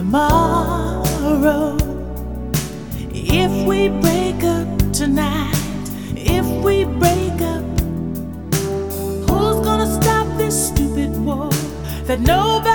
tomorrow. If we break up tonight, if we break up, who's gonna stop this stupid war that nobody